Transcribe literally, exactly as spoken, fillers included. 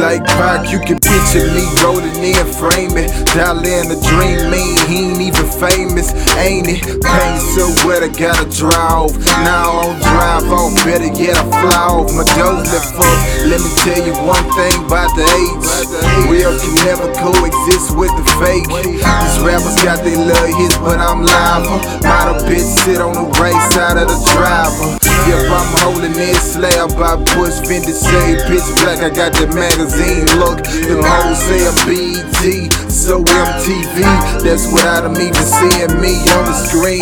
like Pac, you can picture me rolling in, framing. Dial in a dream, mean, he ain't even famous, ain't it? Pain so wet, I gotta drive. Now I don't drive off, better yet I fly off. My doors left up, let me tell you one thing about the age. Real can never coexist with the fake. These rappers got their little hits, but I'm liable. Model bitch sit on the right side of the driver. Yep, I'm holding this slab by push Fendi say bitch black, I got that magazine look. Them hoes say I'm B E T, so M T V. That's without them even seeing me on the screen.